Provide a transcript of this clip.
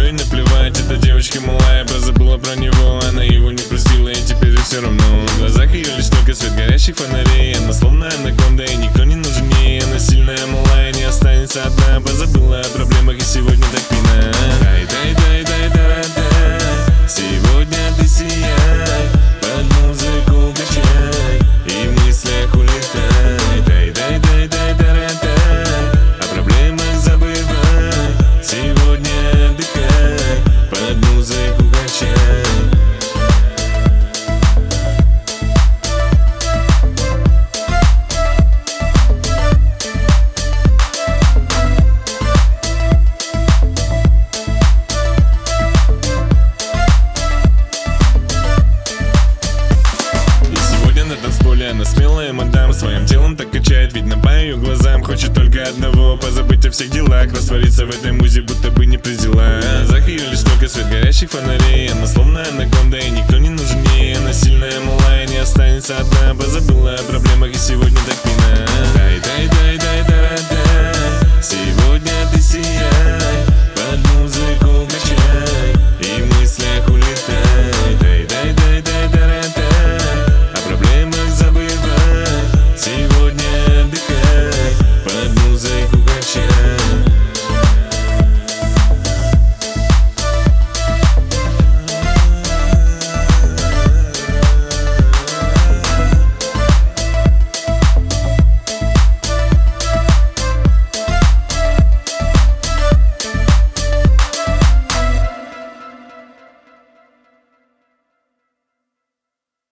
нее и наплевать. Эта девочка малая позабыла про него, она его не простила, и теперь все равно. В глазах ее лишь только свет горящих фонарей. Она словно анаконда, и никто не нужнее. Она сильная, малая, не останется одна. Позабыла о проблемах, и сегодня так пина. Дай-дай-дай-дай-дай-дай. Сегодня ты сияй, под музыку качай, и в мыслях улетай. Дай-дай-дай-дай-дай-дай. О проблемах забывай, сегодня отдыхай, под музыку качай. Она смелая мадам, своим телом так качает, видно по ее глазам. Хочет только одного, позабыть о всех делах, раствориться в этой музе, будто бы не при делах. В глазах ее лишь только свет горящих фонарей. Она словно анаконда, и никто не нужнее. Она сильная, малая, не останется одна. Позабыла о проблемах, и сегодня так